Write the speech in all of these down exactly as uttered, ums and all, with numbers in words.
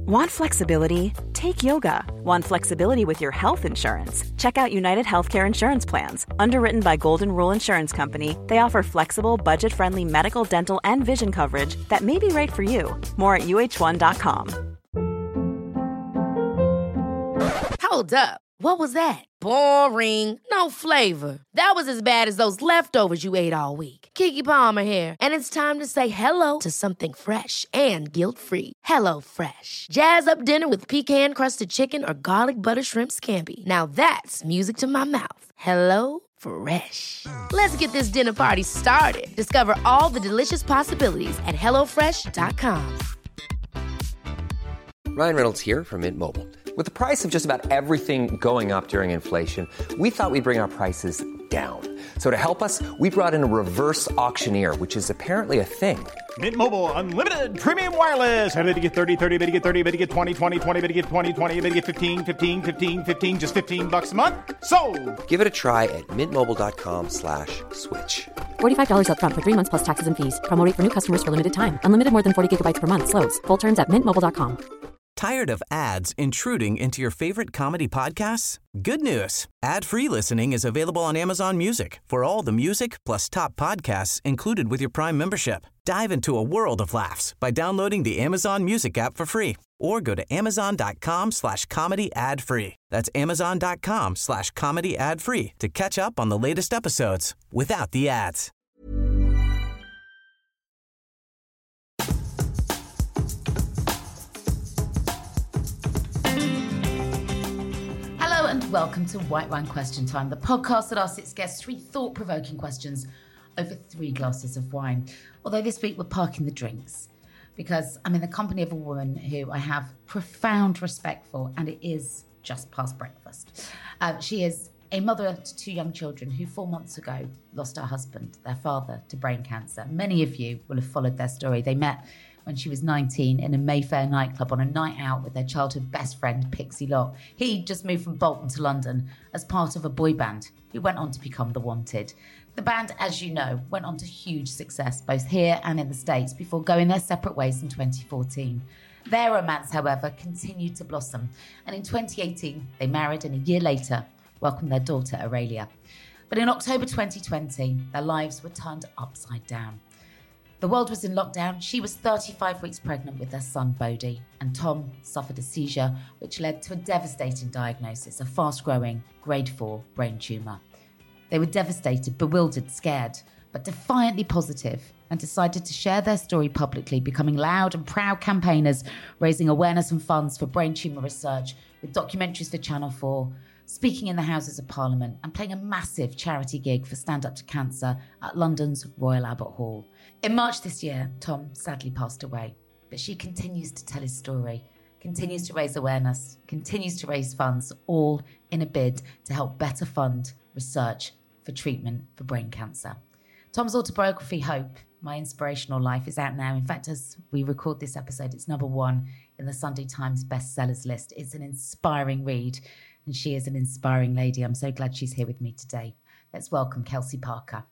Want flexibility? Take yoga. Want flexibility with your health insurance? Check out United Healthcare Insurance Plans. Underwritten by Golden Rule Insurance Company, they offer flexible, budget-friendly medical, dental, and vision coverage that may be right for you. More at U H one dot com. Hold up. What was that? Boring. No flavor. That was as bad as those leftovers you ate all week. Keke Palmer here, and it's time to say hello to something fresh and guilt-free. Hello Fresh. Jazz up dinner with pecan-crusted chicken or garlic butter shrimp scampi. Now that's music to my mouth. Hello Fresh. Let's get this dinner party started. Discover all the delicious possibilities at hello fresh dot com. Ryan Reynolds here from Mint Mobile. With the price of just about everything going up during inflation, we thought we'd bring our prices down. So to help us, we brought in a reverse auctioneer, which is apparently a thing. Mint Mobile Unlimited Premium Wireless. How to get thirty, thirty, how to get thirty, how to get twenty, twenty, twenty, how to get twenty, twenty, how to get fifteen, fifteen, fifteen, fifteen, just fifteen bucks a month? Sold! Give it a try at mintmobile.com slash switch. forty-five dollars up front for three months plus taxes and fees. Promo rate for new customers for limited time. Unlimited more than forty gigabytes per month. Slows full terms at mint mobile dot com. Tired of ads intruding into your favorite comedy podcasts? Good news. Ad-free listening is available on Amazon Music for all the music plus top podcasts included with your Prime membership. Dive into a world of laughs by downloading the Amazon Music app for free or go to amazon.com slash comedy ad free. That's amazon.com slash comedy ad free to catch up on the latest episodes without the ads. Hello and welcome to White Wine Question Time, the podcast that asks its guests three thought-provoking questions over three glasses of wine. Although this week we're parking the drinks because I'm in the company of a woman who I have profound respect for, and it is just past breakfast. Uh, she is a mother to two young children who four months ago lost her husband, their father, to brain cancer. Many of you will have followed their story. They met when she was nineteen in a Mayfair nightclub on a night out with their childhood best friend, Pixie Lott. He just moved from Bolton to London as part of a boy band who went on to become The Wanted. The band, as you know, went on to huge success both here and in the States before going their separate ways in twenty fourteen. Their romance, however, continued to blossom, and in twenty eighteen they married and a year later welcomed their daughter, Aurelia. But in October twenty twenty, their lives were turned upside down. The world was in lockdown. She was thirty-five weeks pregnant with their son, Bodhi, and Tom suffered a seizure, which led to a devastating diagnosis, a fast-growing grade four brain tumour. They were devastated, bewildered, scared, but defiantly positive, and decided to share their story publicly, becoming loud and proud campaigners, raising awareness and funds for brain tumour research, with documentaries for Channel four, speaking in the Houses of Parliament, and playing a massive charity gig for Stand Up to Cancer at London's Royal Albert Hall. In March this year, Tom sadly passed away, but she continues to tell his story, continues to raise awareness, continues to raise funds, all in a bid to help better fund research for treatment for brain cancer. Tom's autobiography, Hope, My Inspirational Life, is out now. In fact, as we record this episode, it's number one in the Sunday Times bestsellers list. It's an inspiring read, and she is an inspiring lady. I'm so glad she's here with me today. Let's welcome Kelsey Parker.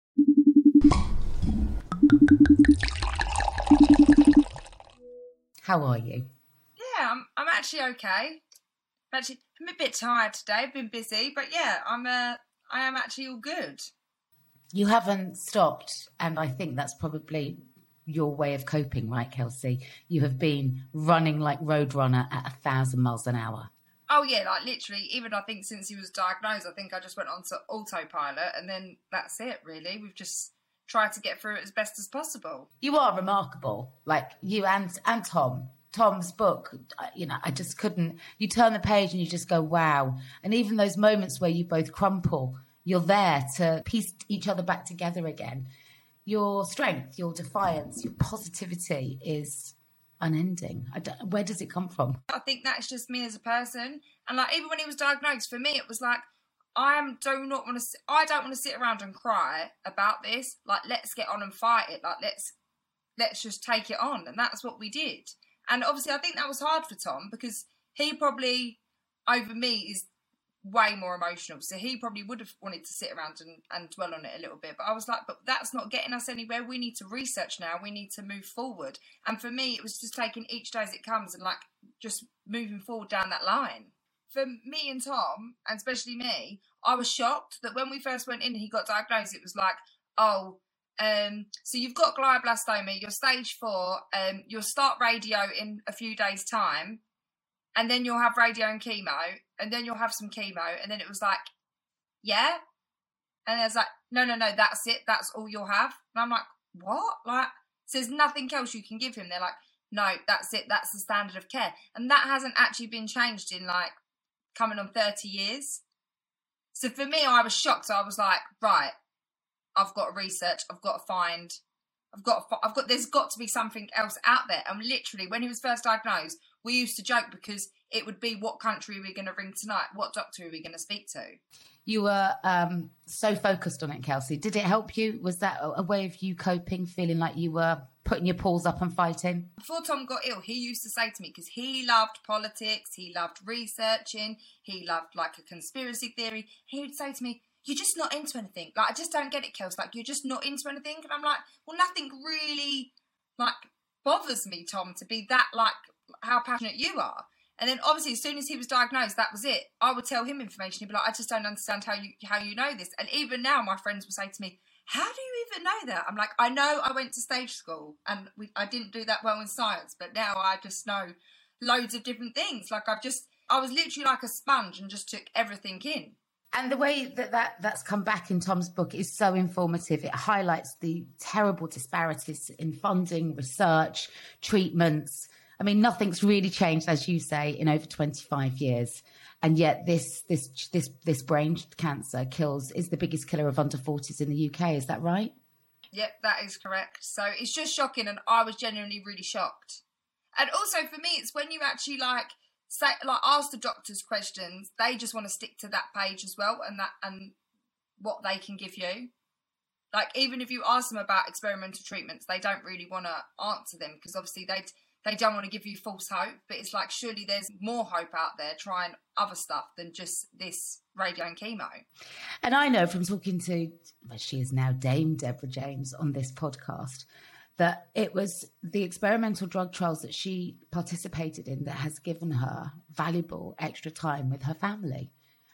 How are you? Yeah, I'm. I'm actually okay. Actually, I'm a bit tired today. I've been busy, but yeah, I'm. Uh, I am actually all good. You haven't stopped, and I think that's probably your way of coping, right, Kelsey? You have been running like Roadrunner at a thousand miles an hour. Oh yeah, like literally. Even I think since he was diagnosed, I think I just went on to autopilot, and then that's it. Really, we've just tried to get through it as best as possible. You are remarkable, like you and and Tom. Tom's book, you know, I just couldn't. You turn the page and you just go, wow. And even those moments where you both crumple, you're there to piece each other back together again. Your strength, your defiance, your positivity is unending. I don't, where does it come from? I think that's just me as a person. And like even when he was diagnosed, for me, it was like, I am do not want to. I don't want to sit around and cry about this. Like, let's get on and fight it. Like, let's let's just take it on, and that's what we did. And obviously, I think that was hard for Tom because he probably over me is way more emotional. So he probably would have wanted to sit around and, and dwell on it a little bit. But I was like, but that's not getting us anywhere. We need to research now. We need to move forward. And for me, it was just taking each day as it comes and like just moving forward down that line. For me and Tom, and especially me, I was shocked that when we first went in and he got diagnosed, it was like, oh, um, so you've got glioblastoma, you're stage four, um, you'll start radio in a few days' time, and then you'll have radio and chemo, and then you'll have some chemo, and then it was like, yeah? And I was like, no, no, no, that's it, that's all you'll have. And I'm like, what? Like, so there's nothing else you can give him. They're like, no, that's it, that's the standard of care. And that hasn't actually been changed in like, coming on thirty years. So for me, I was shocked. So I was like, right, I've got to research. I've got to find, I've got, to, I've got, there's got to be something else out there. And literally, when he was first diagnosed, we used to joke because it would be, what country are we going to ring tonight? What doctor are we going to speak to? You were um, so focused on it, Kelsey. Did it help you? Was that a way of you coping, feeling like you were putting your paws up and fighting? Before Tom got ill, he used to say to me, because he loved politics, he loved researching, he loved like a conspiracy theory, he would say to me, you're just not into anything. Like, I just don't get it, Kels. Like, you're just not into anything. And I'm like, well, nothing really like bothers me, Tom, to be that like how passionate you are. And then obviously as soon as he was diagnosed, that was it. I would tell him information. He'd be like, I just don't understand how you how you know this. And even now my friends will say to me, how do you even know that? I'm like, I know I went to stage school and we, I didn't do that well in science, but now I just know loads of different things. Like I've just, I was literally like a sponge and just took everything in. And the way that, that that's come back in Tom's book is so informative. It highlights the terrible disparities in funding, research, treatments. I mean, nothing's really changed, as you say, in over twenty-five years. And yet this this this this brain cancer kills is the biggest killer of under forties in the U K. Is that right? Yep, that is correct. So it's just shocking, and I was genuinely really shocked. And also for me, it's when you actually like say like ask the doctors questions, they just want to stick to that page as well, and that and what they can give you. Like even if you ask them about experimental treatments, they don't really want to answer them because obviously they they don't want to give you false hope. But it's like surely there's more hope out there trying other stuff than just this radio and chemo. And I know from talking to, well, she is now Dame Deborah James on this podcast, that it was the experimental drug trials that she participated in that has given her valuable extra time with her family.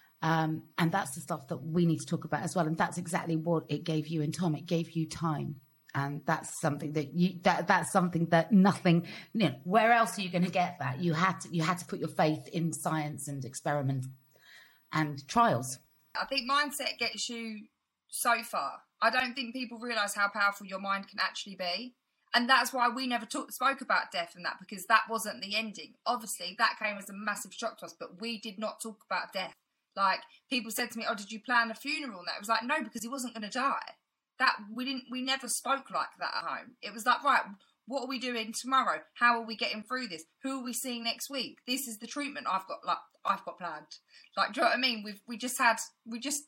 Um, and that's the stuff that we need to talk about as well. And that's exactly what it gave you and Tom. It gave you time. And that's something that you, that that's something that nothing, you know, where else are you going to get that? You had to, you had to put your faith in science and experiment and trials. I think mindset gets you so far. I don't think people realise how powerful your mind can actually be. And that's why we never talk, spoke about death and that, because that wasn't the ending. Obviously, that came as a massive shock to us, but we did not talk about death. Like, people said to me, oh, did you plan a funeral? And that it was like, no, because he wasn't going to die. That we didn't, we never spoke like that at home. It was like, right, what are we doing tomorrow? How are we getting through this? Who are we seeing next week? This is the treatment I've got, like, I've got planned. Like, do you know what I mean? We've, we just had, we just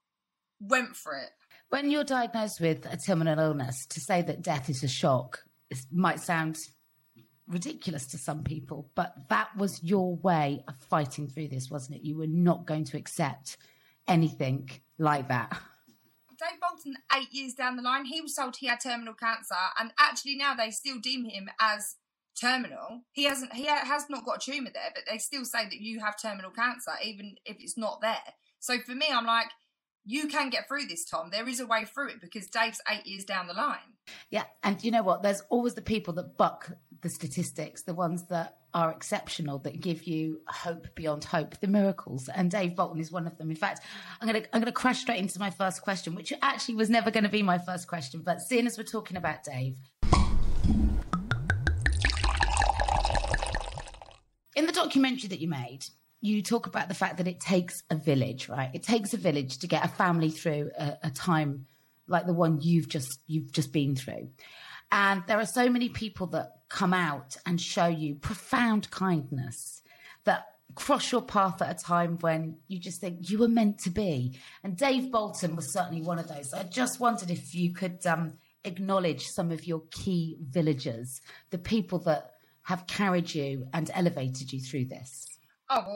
went for it. When you're diagnosed with a terminal illness, to say that death is a shock, it might sound ridiculous to some people, but that was your way of fighting through this, wasn't it? You were not going to accept anything like that. Dave Bolton, eight years down the line, he was told he had terminal cancer, and actually now they still deem him as terminal. He hasn't, he has not got a tumour there, but they still say that you have terminal cancer, even if it's not there. So for me, I'm like, you can get through this, Tom. There is a way through it because Dave's eight years down the line. Yeah, and you know what? There's always the people that buck the statistics, the ones that are exceptional, that give you hope beyond hope, the miracles. And Dave Bolton is one of them. In fact, I'm going to I'm going to crash straight into my first question, which actually was never going to be my first question. But seeing as we're talking about Dave, in the documentary that you made, you talk about the fact that it takes a village, right? It takes a village to get a family through a, a time like the one you've just you've just been through. And there are so many people that come out and show you profound kindness that cross your path at a time when you just think you were meant to be. And Dave Bolton was certainly one of those. I just wondered if you could um, acknowledge some of your key villagers, the people that have carried you and elevated you through this. Oh, well,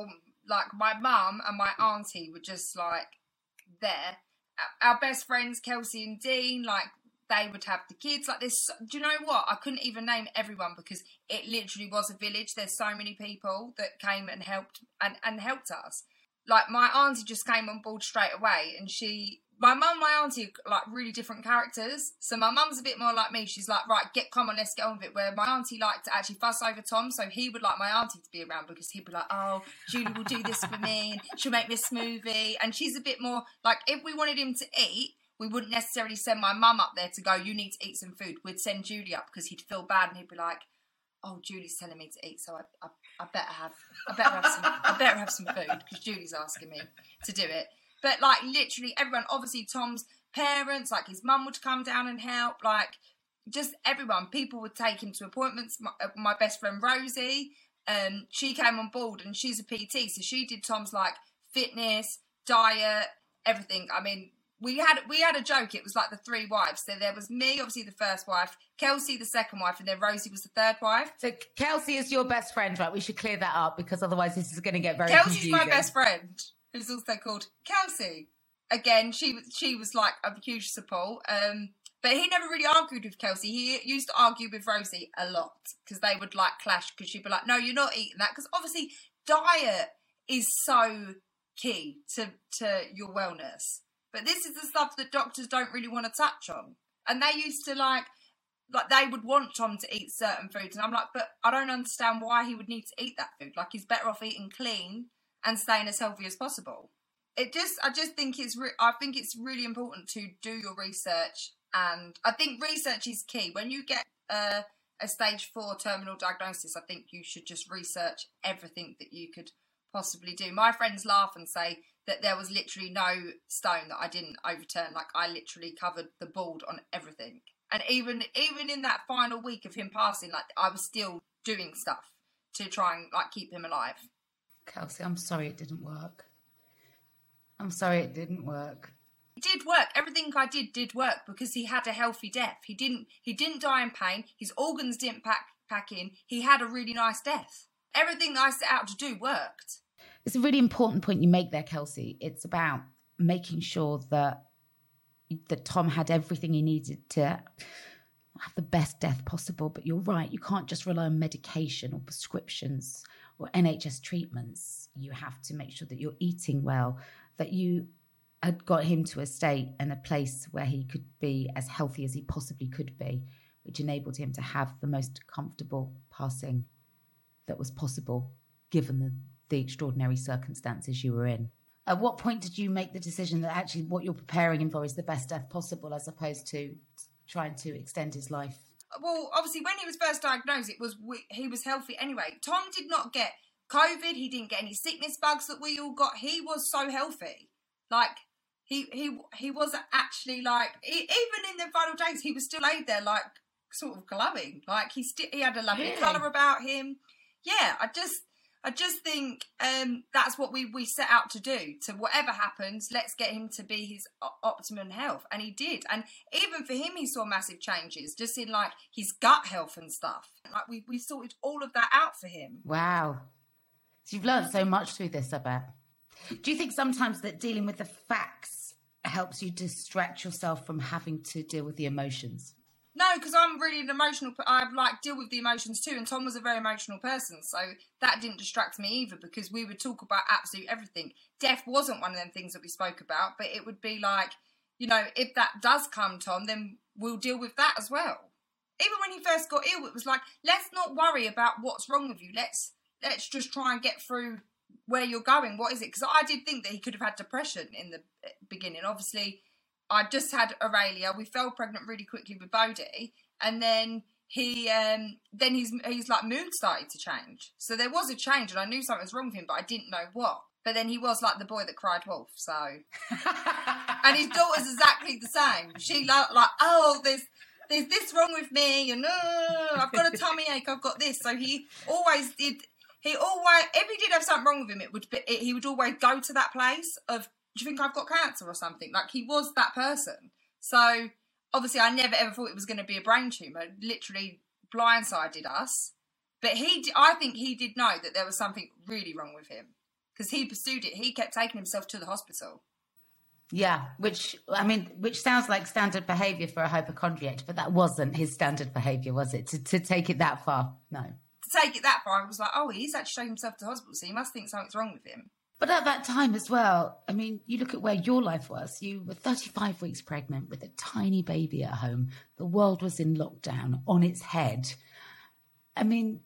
like my mum and my auntie were just like there. Our best friends, Kelsey and Dean, like they would have the kids. Like this, do you know what? I couldn't even name everyone because it literally was a village. There's so many people that came and helped and, and helped us. Like my auntie just came on board straight away, and she. My mum and my auntie are like really different characters. So my mum's a bit more like me. She's like, right, get, come on, let's get on with it. Where my auntie liked to actually fuss over Tom. So he would like my auntie to be around because he'd be like, oh, Julie will do this for me. And she'll make me a smoothie. And she's a bit more like, if we wanted him to eat, we wouldn't necessarily send my mum up there to go, you need to eat some food. We'd send Julie up because he'd feel bad and he'd be like, oh, Julie's telling me to eat. So I, I, I better have, I better have some, I better have some food because Julie's asking me to do it. But, like, literally everyone, obviously Tom's parents, like his mum would come down and help, like, just everyone. People would take him to appointments. My, uh, my best friend Rosie, um, she came on board and she's a P T, so she did Tom's, like, fitness, diet, everything. I mean, we had we had a joke. It was like the three wives. So there was me, obviously the first wife, Kelsey the second wife, and then Rosie was the third wife. So Kelsey is your best friend, right? We should clear that up because otherwise this is going to get very Kelsey's confusing. my best friend, who's also called Kelsey. Again, she was she was like a huge support. Um, but he never really argued with Kelsey. He used to argue with Rosie a lot because they would like clash because she'd be like, no, you're not eating that. Because obviously diet is so key to, to your wellness. But this is the stuff that doctors don't really want to touch on. And they used to like, like they would want Tom to eat certain foods. And I'm like, but I don't understand why he would need to eat that food. Like he's better off eating clean and staying as healthy as possible. It just, I just think it's, re- I think it's really important to do your research, and I think research is key. When you get a, a stage four terminal diagnosis, I think you should just research everything that you could possibly do. My friends laugh and say that there was literally no stone that I didn't overturn. Like I literally covered the board on everything, and even even in that final week of him passing, like I was still doing stuff to try and like keep him alive. Kelsey, I'm sorry it didn't work. I'm sorry it didn't work. It did work. Everything I did did work because he had a healthy death. He didn't he didn't die in pain. His organs didn't pack pack in. He had a really nice death. Everything I set out to do worked. It's a really important point you make there, Kelsey. It's about making sure that that Tom had everything he needed to have the best death possible. But you're right, you can't just rely on medication or prescriptions or N H S treatments. You have to make sure that you're eating well, that you had got him to a state and a place where he could be as healthy as he possibly could be, which enabled him to have the most comfortable passing that was possible, given the, the extraordinary circumstances you were in. At what point did you make the decision that actually what you're preparing him for is the best death possible, as opposed to trying to extend his life? Well, obviously, when he was first diagnosed, it was he was healthy anyway. Tom did not get COVID. He didn't get any sickness bugs that we all got. He was so healthy. Like, he he he wasn't actually, like, he, even in the final days, he was still laid there, like, sort of glowing. Like, he, st- he had a lovely really? colour about him. Yeah, I just... I just think um, that's what we, we set out to do. To whatever happens, let's get him to be his optimum health. And he did. And even for him, he saw massive changes, just in like his gut health and stuff. Like we, we sorted all of that out for him. Wow. So you've learned so much through this, I bet. Do you think sometimes that dealing with the facts helps you distract yourself from having to deal with the emotions? No, because I'm really an emotional... I, like, deal with the emotions too, and Tom was a very emotional person, so that didn't distract me either, because we would talk about absolutely everything. Death wasn't one of them things that we spoke about, but it would be like, you know, if that does come, Tom, then we'll deal with that as well. Even when he first got ill, it was like, let's not worry about what's wrong with you. Let's let's just try and get through where you're going. What is it? Because I did think that he could have had depression in the beginning. Obviously... I just had Aurelia. We fell pregnant really quickly with Bodhi, and then he, um, then his, his like mood started to change. So there was a change, and I knew something was wrong with him, but I didn't know what. But then he was like the boy that cried wolf. So, and his daughter's exactly the same. She like, like oh, there's there's this wrong with me, and oh, I've got a tummy ache. I've got this. So he always did. He always, if he did have something wrong with him, it would be, it, he would always go to that place of, do you think I've got cancer or something? Like, he was that person. So, obviously, I never ever thought it was going to be a brain tumour. It literally blindsided us. But he, I think he did know that there was something really wrong with him. because he pursued it. He kept taking himself to the hospital. Yeah, which, I mean, which sounds like standard behaviour for a hypochondriac, but that wasn't his standard behaviour, was it? To to take it that far? No. To take it that far, I was like, oh, he's actually taking himself to the hospital, so you must think something's wrong with him. But at that time as well, I mean, you look at where your life was. You were thirty-five weeks pregnant with a tiny baby at home. The world was in lockdown on its head. I mean,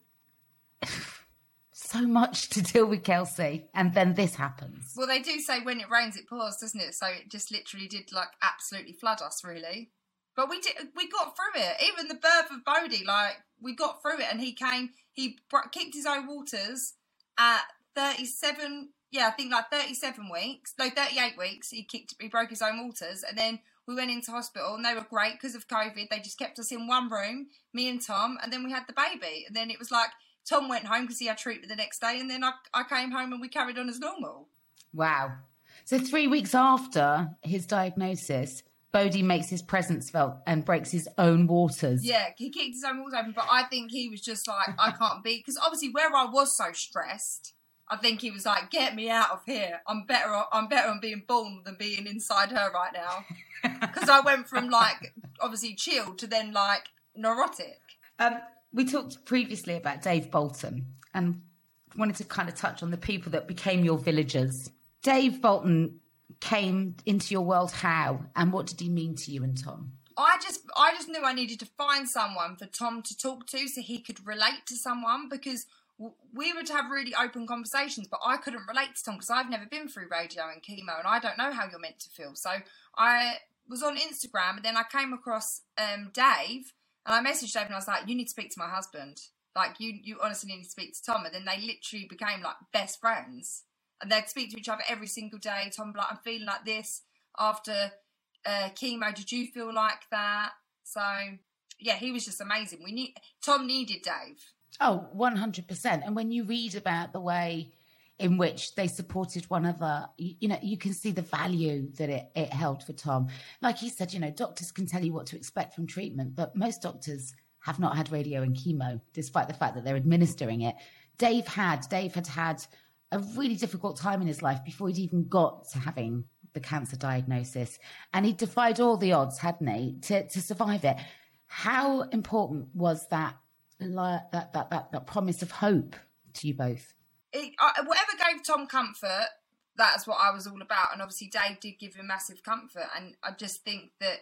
so much to deal with, Kelsey. And then this happens. Well, they do say when it rains, it pours, doesn't it? So it just literally did, like, absolutely flood us, really. But we did, we got through it. Even the birth of Bodhi, like, we got through it. And he came, he kicked his own waters at thirty-seven... Yeah, I think like thirty-seven weeks, no, thirty-eight weeks, he kicked, he broke his own waters. And then we went into hospital and they were great because of COVID. They just kept us in one room, me and Tom, and then we had the baby. And then it was like, Tom went home because he had treatment the next day. And then I, I came home and we carried on as normal. Wow. So three weeks after his diagnosis, Bodhi makes his presence felt and breaks his own waters. Yeah, he kicked his own waters open. But I think he was just like, I can't be, because obviously where I was so stressed, I think he was like, get me out of here. I'm better I'm better on being born than being inside her right now. Because I went from, like, obviously chilled to then, like, neurotic. Um, we talked previously about Dave Bolton and wanted to kind of touch on the people that became your villagers. Dave Bolton came into your world how? And what did he mean to you and Tom? I just I just knew I needed to find someone for Tom to talk to so he could relate to someone, because we would have really open conversations, but I couldn't relate to Tom because I've never been through radio and chemo and I don't know how you're meant to feel. So I was on Instagram and then I came across um, Dave and I messaged Dave and I was like, you need to speak to my husband. Like, you, you honestly need to speak to Tom. And then they literally became like best friends and they'd speak to each other every single day. Tom would be like, I'm feeling like this after uh, chemo. Did you feel like that? So yeah, he was just amazing. We need Tom needed Dave. Oh, one hundred percent. And when you read about the way in which they supported one another, you, you know, you can see the value that it, it held for Tom. Like he said, you know, doctors can tell you what to expect from treatment, but most doctors have not had radio and chemo, despite the fact that they're administering it. Dave had, Dave had had a really difficult time in his life before he'd even got to having the cancer diagnosis. And he defied all the odds, hadn't he, to, to survive it. How important was that That, that that that promise of hope to you both? It, I, whatever gave Tom comfort, that's what I was all about. And obviously Dave did give him massive comfort. And I just think that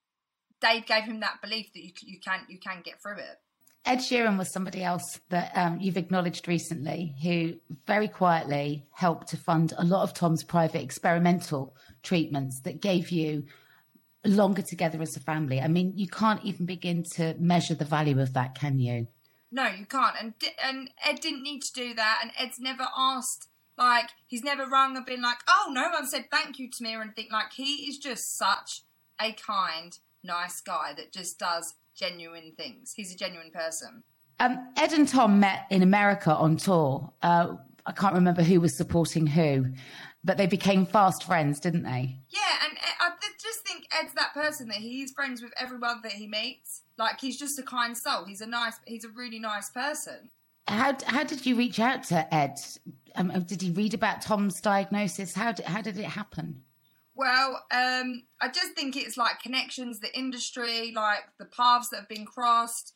Dave gave him that belief that you, you can you can get through it. Ed Sheeran was somebody else that um, you've acknowledged recently who very quietly helped to fund a lot of Tom's private experimental treatments that gave you longer together as a family. I mean, you can't even begin to measure the value of that, can you? No, you can't. And and Ed didn't need to do that. And Ed's never asked, like, he's never rung and been like, oh, no one said thank you to me or anything. Like, he is just such a kind, nice guy that just does genuine things. He's a genuine person. Um, Ed and Tom met in America on tour. Uh, I can't remember who was supporting who, but they became fast friends, didn't they? Yeah, and I just think Ed's that person that he's friends with everyone that he meets. Like, he's just a kind soul. He's a nice, he's a really nice person. How how did you reach out to Ed? Um, did he read about Tom's diagnosis? How did, how did it happen? Well, um, I just think it's like connections, the industry, like the paths that have been crossed.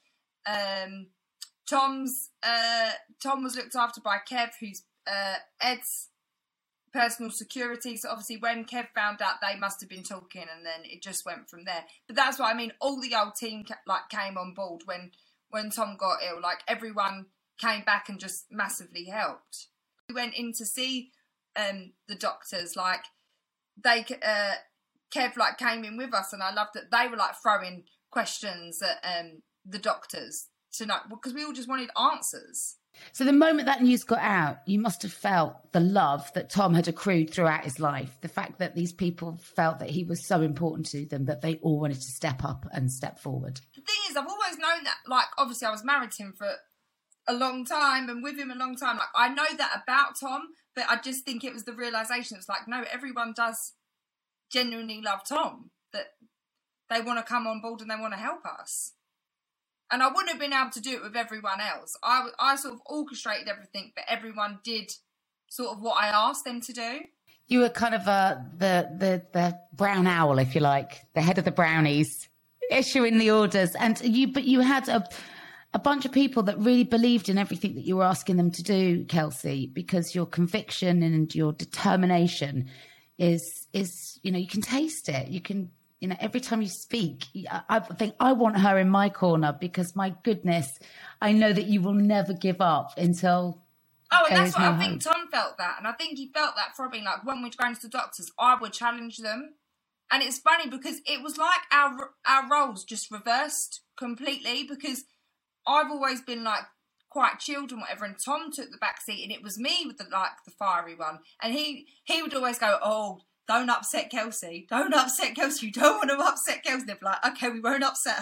Um, Tom's uh, Tom was looked after by Kev, who's uh, Ed's personal security. So obviously when Kev found out, they must have been talking and then it just went from there. But that's what I mean. All the old team like came on board when, when Tom got ill. Like, everyone came back and just massively helped. We went in to see um, the doctors. Like, they, uh, Kev like came in with us and I loved that they were like throwing questions at um, the doctors to know, because we all just wanted answers. So the moment that news got out, you must have felt the love that Tom had accrued throughout his life. The fact that these people felt that he was so important to them that they all wanted to step up and step forward. The thing is, I've always known that, like, obviously I was married to him for a long time and with him a long time. Like, I know that about Tom, but I just think it was the realisation. It's like, no, everyone does genuinely love Tom, that they want to come on board and they want to help us. And I wouldn't have been able to do it with everyone else. I, I sort of orchestrated everything, but everyone did sort of what I asked them to do. You were kind of uh, the, the, the brown owl, if you like, the head of the brownies, issuing the orders. And you, but you had a, a bunch of people that really believed in everything that you were asking them to do, Kelsey, because your conviction and your determination is, is, you know, you can taste it. You can, you know, every time you speak, I think I want her in my corner because, my goodness, I know that you will never give up until... Oh, and that's what no I think hope. Tom felt that. And I think he felt that from me. Like, when we'd go to the doctors, I would challenge them. And it's funny because it was like our our roles just reversed completely, because I've always been, like, quite chilled and whatever, and Tom took the back seat, and it was me with the, like, the fiery one. And he, he would always go, oh... don't upset Kelsey. Don't upset Kelsey. You don't want to upset Kelsey. They'd be like, okay, we won't upset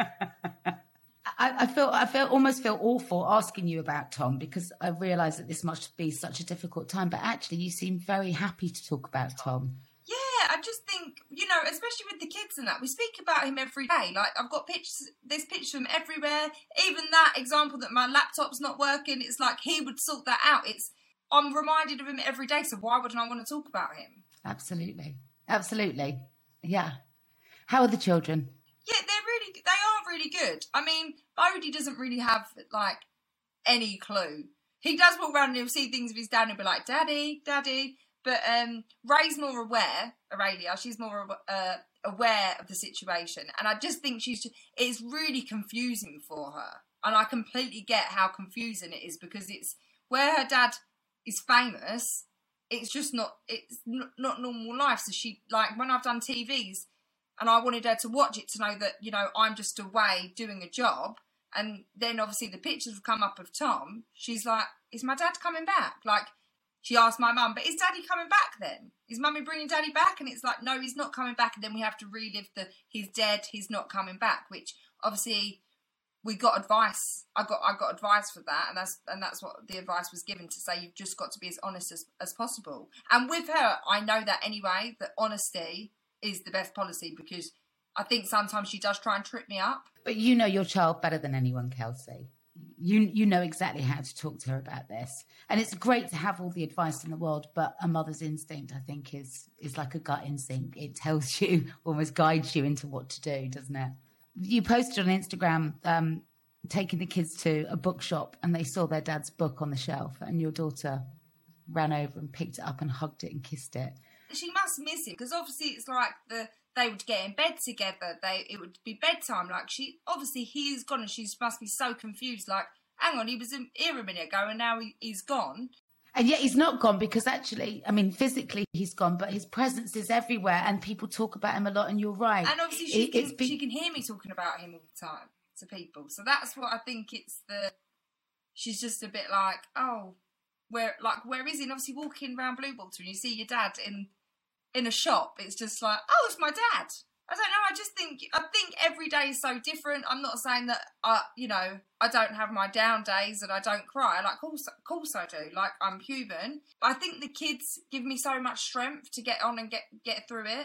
her. I, I feel, I feel, almost feel awful asking you about Tom, because I realise that this must be such a difficult time. But actually, you seem very happy to talk about Tom. Yeah, I just think, you know, especially with the kids and that, we speak about him every day. Like, I've got pictures, there's pictures of him everywhere. Even that example that my laptop's not working, it's like he would sort that out. It's, I'm reminded of him every day. So why wouldn't I want to talk about him? Absolutely. Absolutely. Yeah. How are the children? Yeah, they're really, they are really good. I mean, Bodie doesn't really have, like, any clue. He does walk around and he'll see things with his dad and he'll be like, Daddy, Daddy. But um, Ray's more aware, Aurelia, she's more uh, aware of the situation. And I just think she's, just, it's really confusing for her. And I completely get how confusing it is, because it's where her dad is famous, it's just not, it's not normal life. So she, like, when I've done T Vs and I wanted her to watch it to know that, you know, I'm just away doing a job. And then obviously the pictures have come up of Tom. She's like, is my dad coming back? Like, she asked my mum, but is Daddy coming back then? Is Mummy bringing Daddy back? And it's like, no, he's not coming back. And then we have to relive the, he's dead, he's not coming back, which obviously we got advice. I got I got advice for that, and that's and that's what the advice was given, to say you've just got to be as honest as, as possible. And with her, I know that anyway, that honesty is the best policy, because I think sometimes she does try and trip me up. But you know your child better than anyone, Kelsey. You you know exactly how to talk to her about this. And it's great to have all the advice in the world, but a mother's instinct, I think, is is like a gut instinct. It tells you, almost guides you into what to do, doesn't it? You posted on Instagram um, taking the kids to a bookshop and they saw their dad's book on the shelf, and your daughter ran over and picked it up and hugged it and kissed it. She must miss it, because obviously it's like the they would get in bed together. They it would be bedtime. Like, she obviously he's gone and she must be so confused. Like, hang on, he was here a minute ago and now he, he's gone. And yet he's not gone, because actually, I mean, physically he's gone, but his presence is everywhere and people talk about him a lot, and you're right. And obviously she, it, can, been... she can hear me talking about him all the time to people. So that's what I think it's the... She's just a bit like, oh, where like where is he? And obviously walking around Bluewater and you see your dad in in a shop, it's just like, oh, it's my dad. I don't know, I just think, I think every day is so different. I'm not saying that, I, you know, I don't have my down days and I don't cry. Like, of course, of course I do. Like, I'm human. But I think the kids give me so much strength to get on and get, get through it.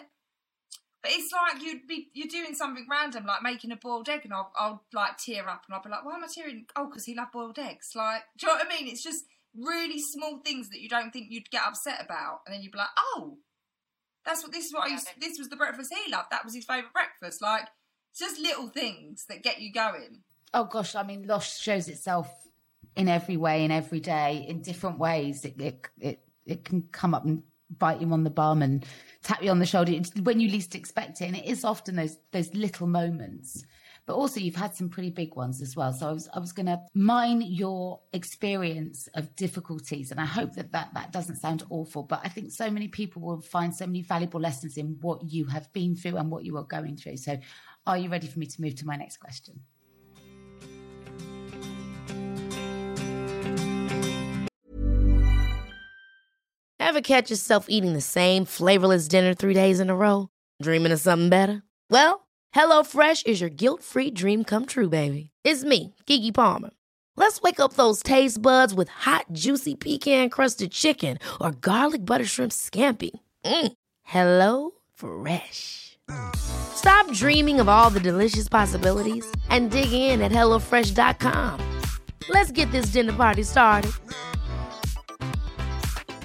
But it's like you'd be, you're doing something random, like making a boiled egg, and I'll, I'll like tear up and I'll be like, why am I tearing? Oh, because he loved boiled eggs. Like, do you know what I mean? It's just really small things that you don't think you'd get upset about. And then you'd be like, oh, That's what this is what I used, this was the breakfast he loved. That was his favourite breakfast. Like, it's just little things that get you going. Oh gosh, I mean, loss shows itself in every way, in every day, in different ways. It it it, it can come up and bite you on the bum and tap you on the shoulder it's when you least expect it. And it is often those those little moments. But also you've had some pretty big ones as well. So I was I was going to mine your experience of difficulties. And I hope that, that that doesn't sound awful. But I think so many people will find so many valuable lessons in what you have been through and what you are going through. So are you ready for me to move to my next question? Ever catch yourself eating the same flavorless dinner three days in a row? Dreaming of something better? Well, HelloFresh is your guilt-free dream come true, baby. It's me, Keke Palmer. Let's wake up those taste buds with hot, juicy pecan-crusted chicken or garlic butter shrimp scampi. Mm. Hello Fresh. Stop dreaming of all the delicious possibilities and dig in at hello fresh dot com. Let's get this dinner party started.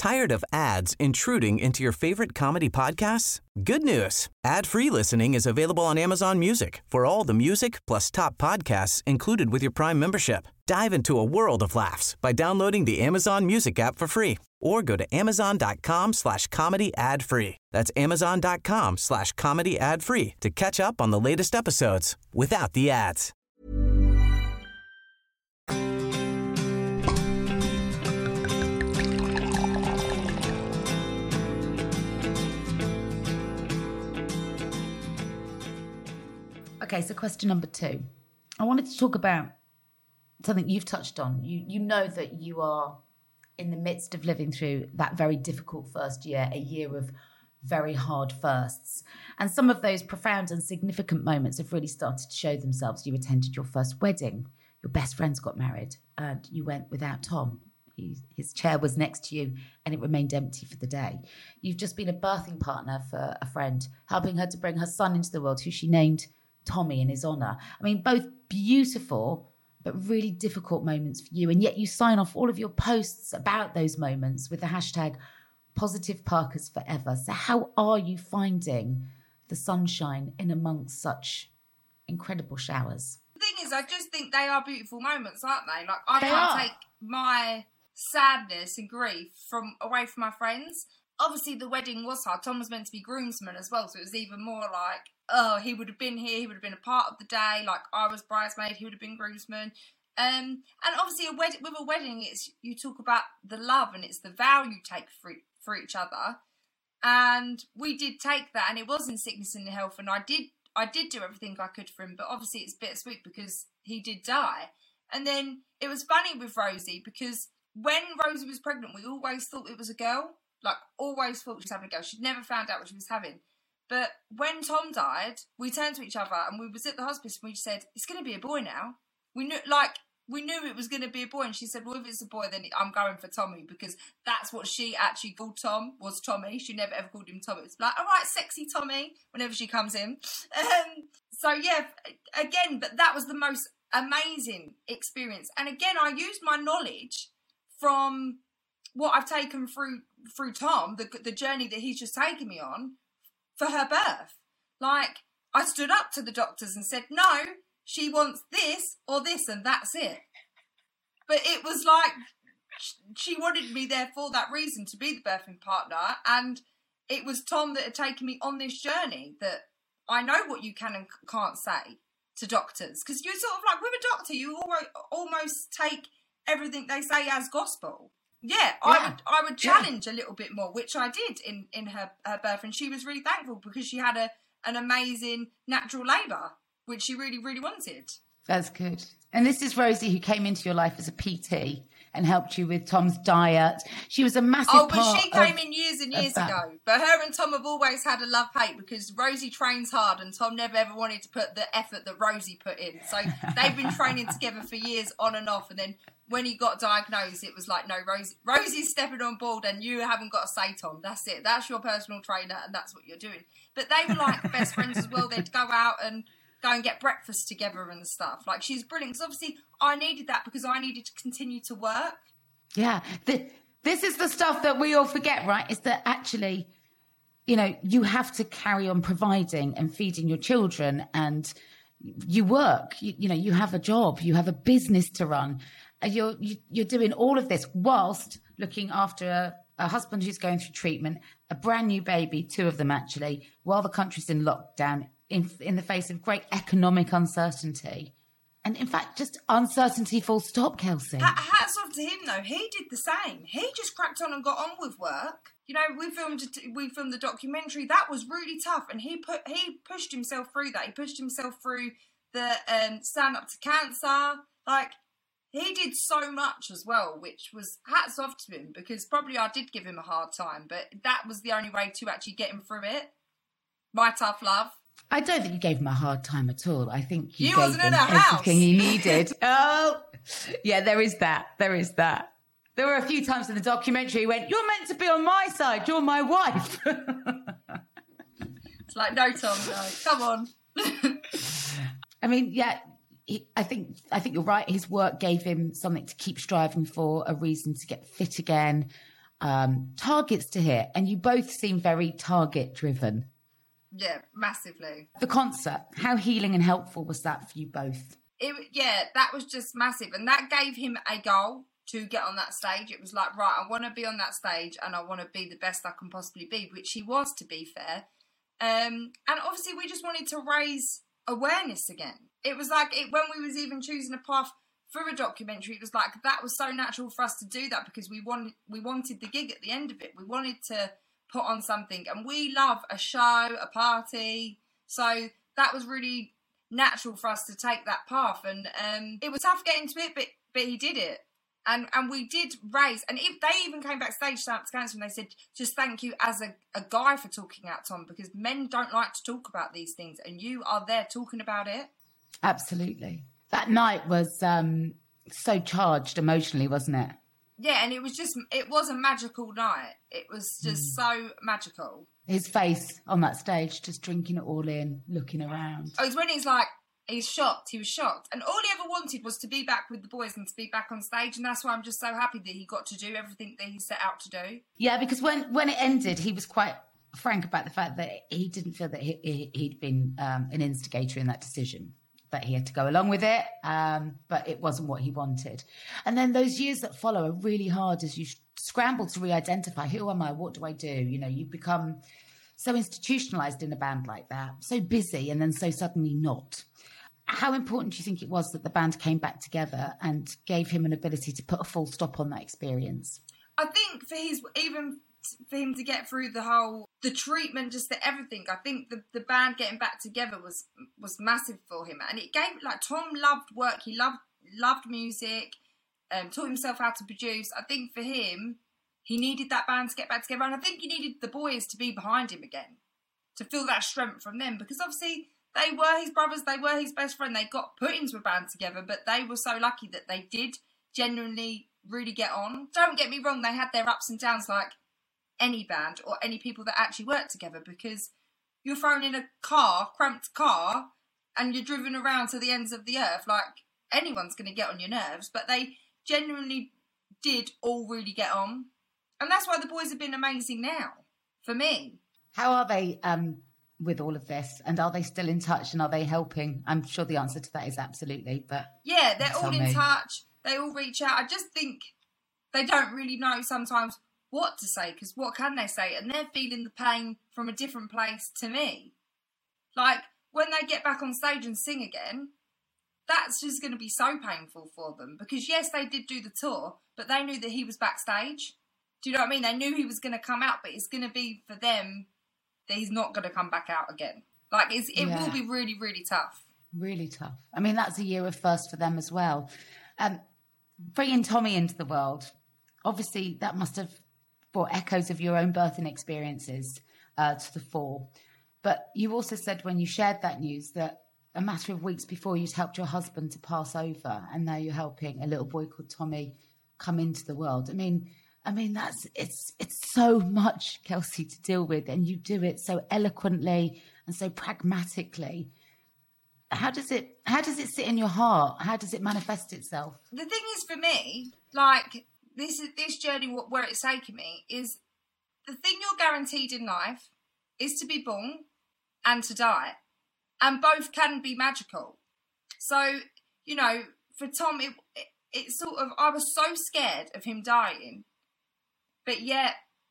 Tired of ads intruding into your favorite comedy podcasts? Good news. Ad-free listening is available on Amazon Music for all the music plus top podcasts included with your Prime membership. Dive into a world of laughs by downloading the Amazon Music app for free or go to amazon.com slash comedy ad free. That's amazon.com slash comedy ad free to catch up on the latest episodes without the ads. Okay, so question number two. I wanted to talk about something you've touched on. You you know that you are in the midst of living through that very difficult first year, a year of very hard firsts. And some of those profound and significant moments have really started to show themselves. You attended your first wedding, your best friends got married, and you went without Tom. He, his chair was next to you and it remained empty for the day. You've just been a birthing partner for a friend, helping her to bring her son into the world, who she named Tommy in his honour. I mean, both beautiful but really difficult moments for you. And yet you sign off all of your posts about those moments with the hashtag Positive Parkers Forever. So how are you finding the sunshine in amongst such incredible showers? The thing is, I just think they are beautiful moments, aren't they? Like, I They can't are. take my sadness and grief from away from my friends. Obviously, the wedding was hard. Tom was meant to be groomsman as well, so it was even more like, oh, he would have been here, he would have been a part of the day. Like, I was bridesmaid, he would have been groomsman. Um, and obviously, a wed- with a wedding, it's you talk about the love and it's the vow you take for, for each other. And we did take that, and it was in sickness and in health, and I did I did do everything I could for him, but obviously it's bittersweet because he did die. And then it was funny with Rosie, because when Rosie was pregnant, we always thought it was a girl. Like, always thought she was having a girl. She'd never found out what she was having. But when Tom died, we turned to each other and we was at the hospice and we said, it's going to be a boy now. We knew, like, we knew it was going to be a boy. And she said, well, if it's a boy, then I'm going for Tommy, because that's what she actually called Tom, was Tommy. She never ever called him Tommy. It was like, all right, sexy Tommy, whenever she comes in. Um, so, yeah, again, but that was the most amazing experience. And again, I used my knowledge from what I've taken through through Tom, the the journey that he's just taken me on, for her birth. Like, I stood up to the doctors and said, no, she wants this or this, and that's it. But it was like, she wanted me there for that reason, to be the birthing partner, and it was Tom that had taken me on this journey, that I know what you can and can't say to doctors. Because you're sort of like, with a doctor, you almost, almost take everything they say as gospel. Yeah, yeah, I would I would challenge yeah. a little bit more, which I did in, in her, her birth, and she was really thankful because she had a an amazing natural labour, which she really, really wanted. That's good. And this is Rosie, who came into your life as a P T and helped you with Tom's diet. She was a massive Oh, but part she came of, in years and years ago. But her and Tom have always had a love-hate, because Rosie trains hard and Tom never ever wanted to put the effort that Rosie put in. So they've been training together for years on and off, and then when he got diagnosed, it was like, no, Rosie, Rosie's stepping on board and you haven't got to say, Tom. That's it. That's your personal trainer and that's what you're doing. But they were like best friends as well. They'd go out and go and get breakfast together and stuff. Like, she's brilliant. Because obviously I needed that because I needed to continue to work. Yeah. The, this is the stuff that we all forget, right? Is that actually, you know, you have to carry on providing and feeding your children, and you work, you, you know, you have a job, you have a business to run. You're you're doing all of this whilst looking after a, a husband who's going through treatment, a brand new baby, two of them actually, while the country's in lockdown, in in the face of great economic uncertainty, and in fact just uncertainty full stop. Kelsey, hats off to him though. He did the same. He just cracked on and got on with work. You know, we filmed we filmed the documentary. That was really tough, and he put he pushed himself through that. He pushed himself through the um, stand up to cancer, like. He did so much as well, which was hats off to him, because probably I did give him a hard time, but that was the only way to actually get him through it. My tough love. I don't think you gave him a hard time at all. I think you he gave wasn't him in a house. everything he needed. Oh, yeah, there is that. There is that. There were a few times in the documentary he went, you're meant to be on my side. You're my wife. It's like, no, Tom, no. Come on. I mean, yeah. He, I think I think you're right. His work gave him something to keep striving for, a reason to get fit again. um, targets to hit, and you both seem very target-driven. Yeah, massively. The concert, how healing and helpful was that for you both? It, yeah, that was just massive. And that gave him a goal to get on that stage. It was like, right, I want to be on that stage and I want to be the best I can possibly be, which he was, to be fair. Um, and obviously we just wanted to raise awareness again. It was like, it, when we was even choosing a path for a documentary, it was like, that was so natural for us to do that because we wanted, we wanted the gig at the end of it. We wanted to put on something, and we love a show, a party. So that was really natural for us to take that path. And um, it was tough getting to it, but but he did it. And and we did raise, and if they even came backstage to council and they said, just thank you as a, a guy for talking out, Tom, because men don't like to talk about these things, and you are there talking about it. Absolutely. That night was um, so charged emotionally, wasn't it? Yeah, and it was just, it was a magical night. It was just mm. so magical. His face on that stage, just drinking it all in, looking around. Oh, it's when he's like, he's shocked. He was shocked. And all he ever wanted was to be back with the boys and to be back on stage. And that's why I'm just so happy that he got to do everything that he set out to do. Yeah, because when, when it ended, he was quite frank about the fact that he didn't feel that he, he, he'd been um, an instigator in that decision, that he had to go along with it, um, but it wasn't what he wanted. And then those years that follow are really hard as you scramble to re-identify, who am I, what do I do? You know, you become so institutionalized in a band like that, so busy, and then so suddenly not. How important do you think it was that the band came back together and gave him an ability to put a full stop on that experience? I think for his, even for him to get through the whole, the treatment, just the everything, I think the, the band getting back together was was massive for him. And it gave, like, Tom loved work, he loved loved music, um, taught himself how to produce. I think for him, he needed that band to get back together. And I think he needed the boys to be behind him again, to feel that strength from them. Because obviously they were his brothers, they were his best friend, they got put into a band together, but they were so lucky that they did genuinely really get on. Don't get me wrong, they had their ups and downs like any band or any people that actually work together, because you're thrown in a car, cramped car, and you're driven around to the ends of the earth. Like, anyone's going to get on your nerves, but they genuinely did all really get on. And that's why the boys have been amazing now, for me. How are they um, with all of this? And are they still in touch, and are they helping? I'm sure the answer to that is absolutely, but... Yeah, they're all in me. touch. They all reach out. I just think they don't really know sometimes what to say, because what can they say? And they're feeling the pain from a different place to me. Like, when they get back on stage and sing again, that's just going to be so painful for them, because yes, they did do the tour, but they knew that he was backstage. Do you know what I mean? They knew he was going to come out, but it's going to be for them that he's not going to come back out again. Like, it's, it yeah. will be really, really tough. Really tough. I mean, that's a year of first for them as well. Um, bringing Tommy into the world, obviously that must have brought echoes of your own birthing experiences uh, to the fore. But you also said when you shared that news that a matter of weeks before you'd helped your husband to pass over, and now you're helping a little boy called Tommy come into the world. I mean, I mean that's it's it's so much, Kelsey, to deal with, and you do it so eloquently and so pragmatically. How does it how does it sit in your heart? How does it manifest itself? The thing is, for me, like, this is this journey, where it's taken me, is the thing you're guaranteed in life is to be born and to die. And both can be magical. So, you know, for Tom, it, it, it sort of, I was so scared of him dying. But yet,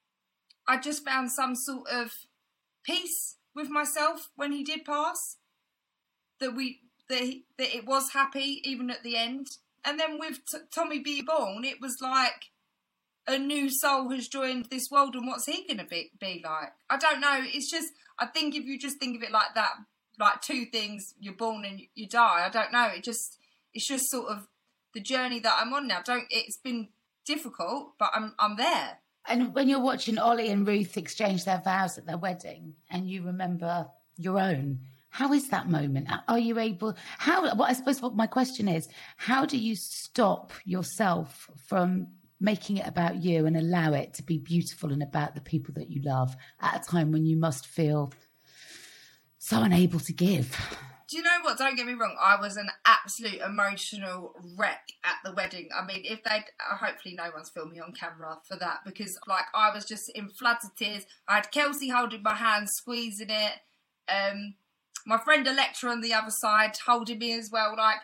I just found some sort of peace with myself when he did pass. That we that, he, that it was happy even at the end. And then with t- Tommy being born, it was like a new soul has joined this world, and what's he going to be, be like? I don't know. It's just, I think if you just think of it like that, like two things, you're born and you die. I don't know. It just, it's just sort of the journey that I'm on now. Don't, it's been difficult, but I'm I'm there. And when you're watching Ollie and Ruth exchange their vows at their wedding, and you remember your own, how is that moment? Are you able, how, well, I suppose what my question is, how do you stop yourself from making it about you and allow it to be beautiful and about the people that you love at a time when you must feel so unable to give? Do you know what? Don't get me wrong. I was an absolute emotional wreck at the wedding. I mean, if they, uh, hopefully no one's filmed me on camera for that, because like I was just in floods of tears. I had Kelsey holding my hand, squeezing it. Um, my friend Electra on the other side holding me as well. Like,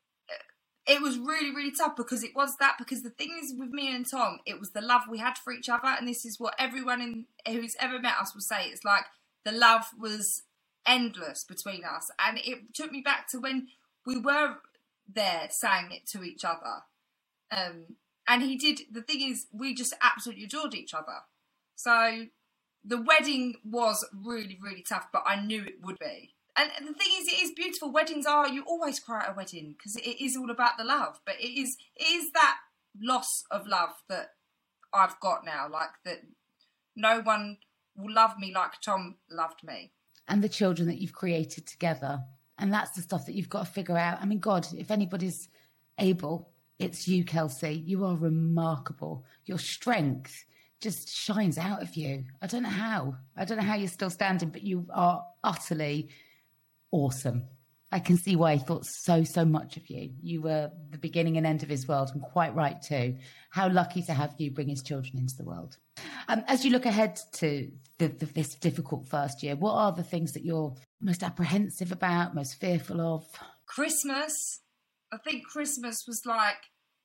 it was really, really tough because it was that. Because the thing is with me and Tom, it was the love we had for each other, and this is what everyone in who's ever met us will say. It's like the love was endless between us, and it took me back to when we were there saying it to each other. Um, and he did. The thing is, we just absolutely adored each other. So the wedding was really, really tough, but I knew it would be. And the thing is, it is beautiful. Weddings are, you always cry at a wedding because it is all about the love. But it is it is that loss of love that I've got now. Like, that no one will love me like Tom loved me. And the children that you've created together. And that's the stuff that you've got to figure out. I mean, God, if anybody's able, it's you, Kelsey. You are remarkable. Your strength just shines out of you. I don't know how. I don't know how you're still standing, but you are utterly awesome. I can see why he thought so, so much of you. You were the beginning and end of his world, and quite right too. How lucky to have you bring his children into the world. Um, as you look ahead to the, the, this difficult first year, what are the things that you're most apprehensive about, most fearful of? Christmas. I think Christmas was like,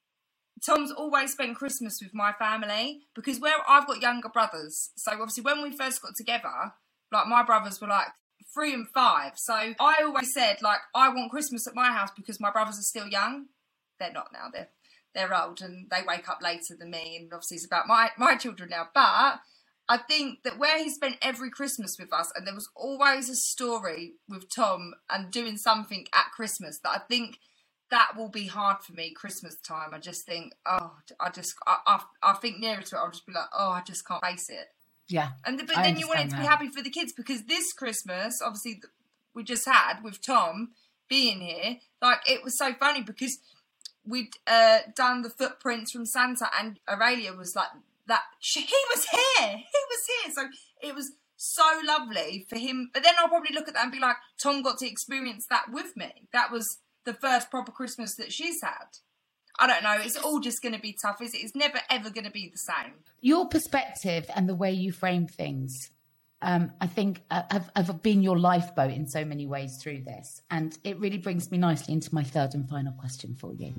Tom's always spent Christmas with my family, because where I've got younger brothers. So obviously when we first got together, like my brothers were like three and five. So I always said, like, I want Christmas at my house because my brothers are still young. They're not now. They're they're old and they wake up later than me. And obviously it's about my, my children now. But I think that where he spent every Christmas with us, and there was always a story with Tom and doing something at Christmas, that I think that will be hard for me Christmas time. I just think, oh, I just, I, I, I think nearer to it, I'll just be like, oh, I just can't face it. Yeah. And But I then you want it to that. be happy for the kids, because this Christmas, obviously, we just had with Tom being here, like, it was so funny because we'd uh, done the footprints from Santa, and Aurelia was like, that she, he was here, he was here. So it was so lovely for him. But then I'll probably look at that and be like, Tom got to experience that with me. That was the first proper Christmas that she's had. I don't know. It's all just going to be tough. Is it? It's never, ever going to be the same. Your perspective and the way you frame things, um, I think, uh, have, have been your lifeboat in so many ways through this. And it really brings me nicely into my third and final question for you.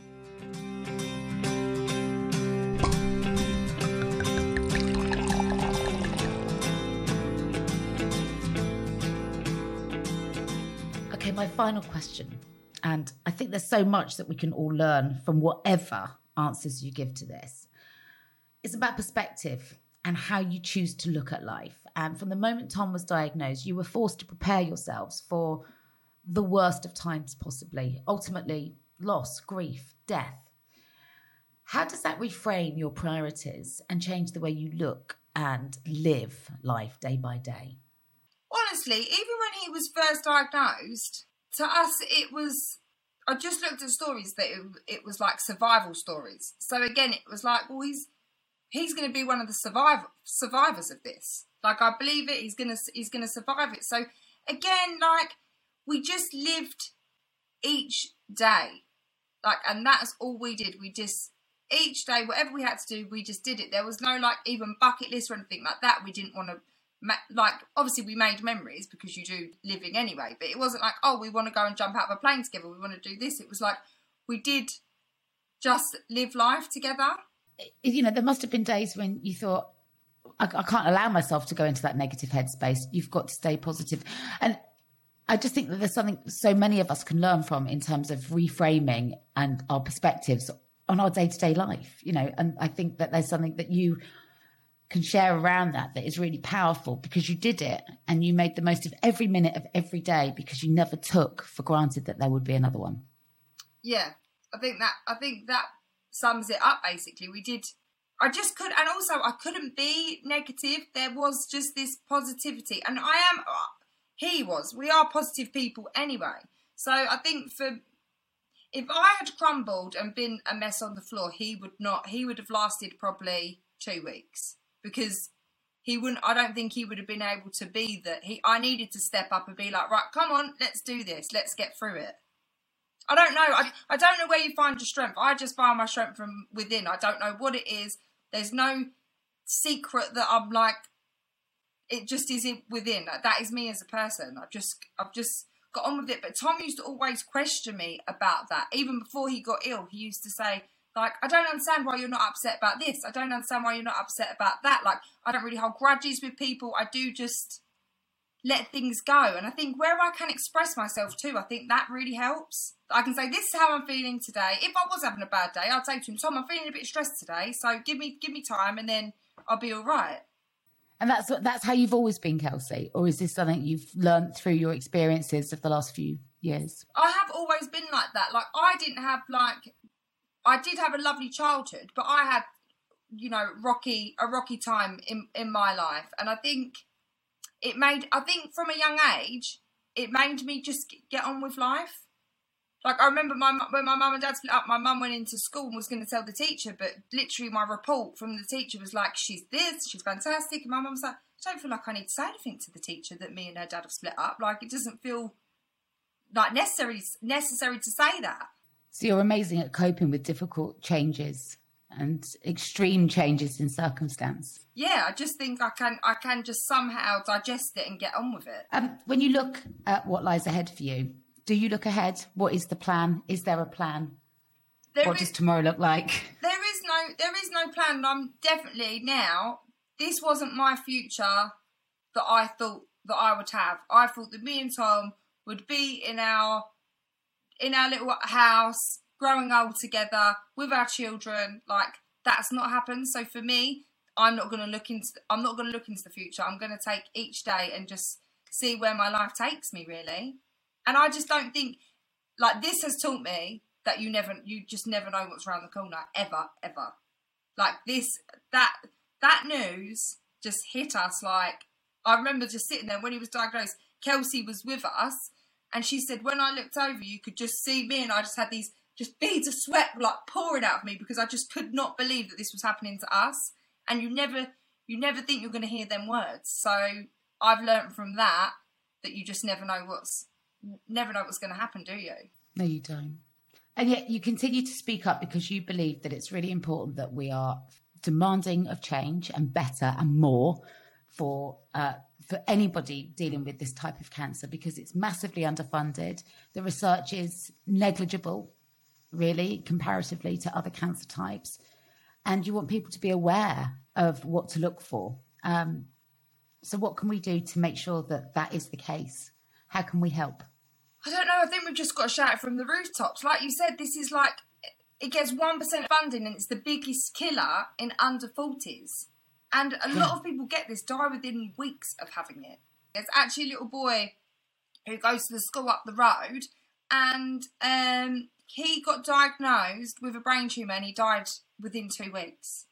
Okay, my final question. And I think there's so much that we can all learn from whatever answers you give to this. It's about perspective and how you choose to look at life. And from the moment Tom was diagnosed, you were forced to prepare yourselves for the worst of times possibly. Ultimately, loss, grief, death. How does that reframe your priorities and change the way you look and live life day by day? Honestly, even when he was first diagnosed, to us, it was, I just looked at stories that it, it was like survival stories. So again, it was like, well, he's he's going to be one of the survive, survivors of this. Like, I believe it, he's going to he's going to survive it. So again, like, we just lived each day. Like, and that's all we did. We just, each day, whatever we had to do, we just did it. There was no, like, even bucket list or anything like that. We didn't want to, like, obviously we made memories because you do living anyway, but it wasn't like, oh, we want to go and jump out of a plane together, we want to do this. It was like, we did just live life together. You know, there must have been days when you thought, I, I can't allow myself to go into that negative headspace. You've got to stay positive. And I just think that there's something so many of us can learn from in terms of reframing and our perspectives on our day-to-day life, you know, and I think that there's something that you can share around that that is really powerful, because you did it and you made the most of every minute of every day, because you never took for granted that there would be another one. Yeah, I think that I think that sums it up. Basically, we did. I just could, and also I couldn't be negative. There was just this positivity, and I am. He was. We are positive people anyway. So I think for if I had crumbled and been a mess on the floor, he would not. He would have lasted probably two weeks. Because he wouldn't, I don't think he would have been able to be that. He, I needed to step up and be like, right, come on, let's do this. Let's get through it. I don't know. I, I don't know where you find your strength. I just find my strength from within. I don't know what it is. There's no secret that I'm like, it just is within. That is me as a person. I've just, I've just got on with it. But Tom used to always question me about that. Even before he got ill, he used to say, like, I don't understand why you're not upset about this. I don't understand why you're not upset about that. Like, I don't really hold grudges with people. I do just let things go. And I think where I can express myself too, I think that really helps. I can say, this is how I'm feeling today. If I was having a bad day, I'd say to him, Tom, I'm feeling a bit stressed today, so give me give me time and then I'll be all right. And that's that's how you've always been, Kelsey? Or is this something you've learned through your experiences of the last few years? I have always been like that. Like, I didn't have, like, I did have a lovely childhood, but I had, you know, rocky a rocky time in, in my life. And I think it made, I think from a young age, it made me just get on with life. Like, I remember my when my mum and dad split up, my mum went into school and was going to tell the teacher, but literally my report from the teacher was like, she's this, she's fantastic. And my mum was like, I don't feel like I need to say anything to the teacher that me and her dad have split up. Like, it doesn't feel like necessary, necessary to say that. So you're amazing at coping with difficult changes and extreme changes in circumstance. Yeah, I just think I can I can just somehow digest it and get on with it. Um, when you look at what lies ahead for you, do you look ahead? What is the plan? Is there a plan? There what is, does tomorrow look like? There is no there is no plan. I'm definitely now, this wasn't my future that I thought that I would have. I thought that me and Tom would be in our in our little house, growing old together with our children. Like, that's not happened. So for me, I'm not going to look into I'm not going to look into the future. I'm going to take each day and just see where my life takes me, really. And I just don't think, like, this has taught me that you never, you just never know what's around the corner, ever, ever. Like, this, that, that news just hit us. Like, I remember just sitting there when he was diagnosed. Kelsey was with us, and she said, when I looked over, you could just see me, and I just had these just beads of sweat like pouring out of me because I just could not believe that this was happening to us. And you never, you never think you're going to hear them words. So I've learned from that that you just never know what's. Never know what's going to happen, do you? No, you don't. And yet you continue to speak up because you believe that it's really important that we are demanding of change and better and more for uh, for anybody dealing with this type of cancer, because it's massively underfunded. The research is negligible, really, comparatively to other cancer types. And you want people to be aware of what to look for. Um, so what can we do to make sure that that is the case? How can we help? I don't know. I think we've just got to shout it from the rooftops. Like you said, this is like, it gets one percent funding and it's the biggest killer in under forties. And a lot of people get this, die within weeks of having it. There's actually a little boy who goes to the school up the road, and um, he got diagnosed with a brain tumour and he died within two weeks.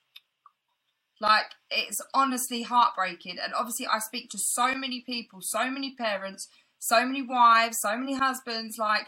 Like, it's honestly heartbreaking. And obviously I speak to so many people, so many parents, so many wives, so many husbands. Like,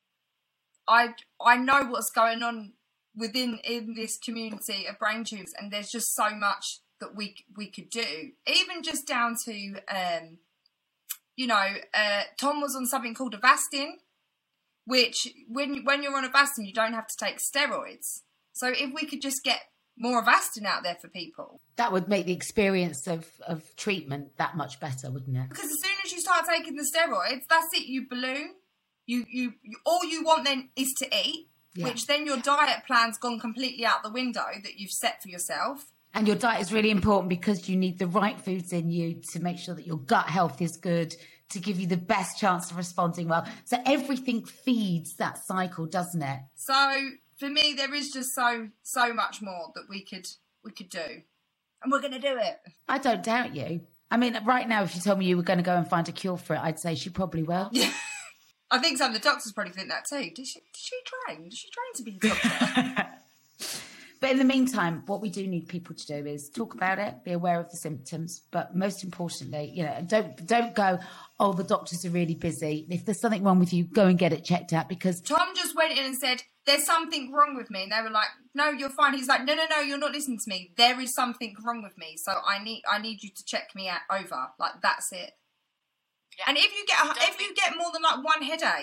I I know what's going on within in this community of brain tumours, and there's just so much that we we could do. Even just down to, um, you know, uh, Tom was on something called Avastin, which when when you're on Avastin, you don't have to take steroids. So if we could just get more Avastin out there for people, that would make the experience of, of treatment that much better, wouldn't it? Because as soon as you start taking the steroids, that's it, you balloon. You, you, you all you want then is to eat, yeah. Which then your diet plan's gone completely out the window that you've set for yourself. And your diet is really important because you need the right foods in you to make sure that your gut health is good, to give you the best chance of responding well. So everything feeds that cycle, doesn't it? So for me, there is just so so much more that we could we could do, and we're going to do it. I don't doubt you. I mean, right now, if you told me you were going to go and find a cure for it, I'd say she probably will. Yeah, I think some of the doctors probably think that too. Did she? Did she train? Did she train to be a doctor? But in the meantime, what we do need people to do is talk about it, be aware of the symptoms, but most importantly, you know, don't don't go, oh, the doctors are really busy. If there's something wrong with you, go and get it checked out, because Tom just went in and said, there's something wrong with me. And they were like, no, you're fine. He's like, no, no, no, you're not listening to me. There is something wrong with me. So I need I need you to check me out over. Like, that's it. Yeah. And if you get if you get more than like one headache,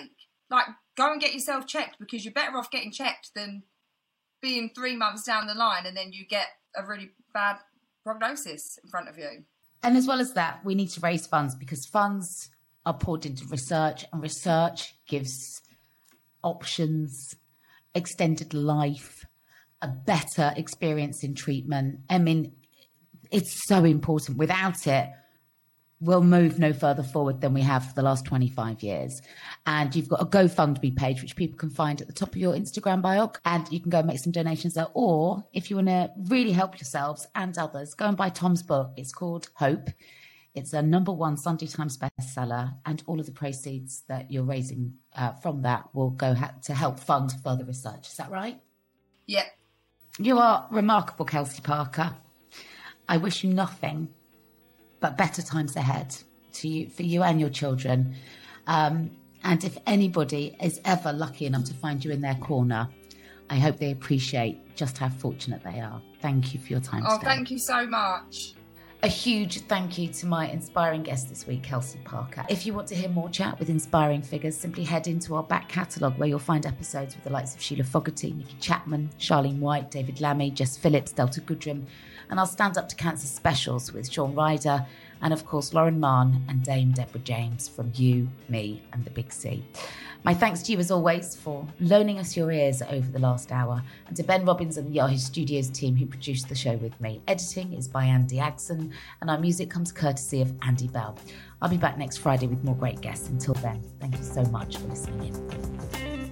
like, go and get yourself checked, because you're better off getting checked than being three months down the line and then you get a really bad prognosis in front of you. And as well as that, we need to raise funds, because funds are poured into research, and research gives options, extended life, a better experience in treatment. I mean, it's so important. Without it, we'll move no further forward than we have for the last twenty-five years. And you've got a GoFundMe page, which people can find at the top of your Instagram bio, and you can go and make some donations there. Or if you want to really help yourselves and others, go and buy Tom's book. It's called Hope. It's a number one Sunday Times bestseller, and all of the proceeds that you're raising uh, from that will go ha- to help fund further research. Is that right? Yeah. You are remarkable, Kelsey Parker. I wish you nothing but better times ahead to you, for you and your children. Um, and if anybody is ever lucky enough to find you in their corner, I hope they appreciate just how fortunate they are. Thank you for your time Oh, today. thank you so much. A huge thank you to my inspiring guest this week, Kelsey Parker. If you want to hear more chat with inspiring figures, simply head into our back catalogue, where you'll find episodes with the likes of Sheila Fogarty, Nikki Chapman, Charlene White, David Lammy, Jess Phillips, Delta Goodrem, and our Stand Up to Cancer specials with Sean Ryder, and of course Lauren Mahon and Dame Deborah James from You, Me and the Big C. My thanks to you as always for loaning us your ears over the last hour, and to Ben Robbins and the Yahoo Studios team who produced the show with me. Editing is by Andy Agson, and our music comes courtesy of Andy Bell. I'll be back next Friday with more great guests. Until then, thank you so much for listening in.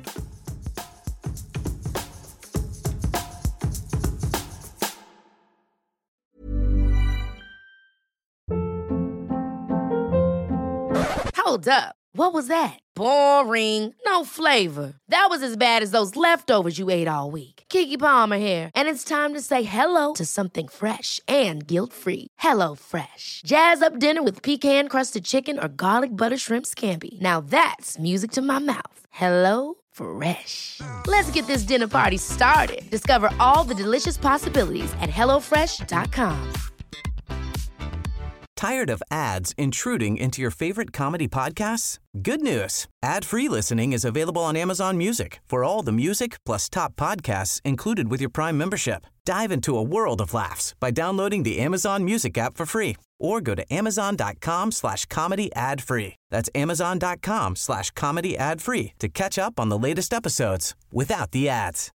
Hold up. What was that? Boring. No flavor. That was as bad as those leftovers you ate all week. Keke Palmer here, and it's time to say hello to something fresh and guilt-free. Hello Fresh. Jazz up dinner with pecan-crusted chicken or garlic butter shrimp scampi. Now that's music to my mouth. Hello Fresh. Let's get this dinner party started. Discover all the delicious possibilities at hello fresh dot com. Tired of ads intruding into your favorite comedy podcasts? Good news. Ad-free listening is available on Amazon Music for all the music plus top podcasts included with your Prime membership. Dive into a world of laughs by downloading the Amazon Music app for free, or go to amazon.com slash comedy ad free. That's amazon.com slash comedy ad free to catch up on the latest episodes without the ads.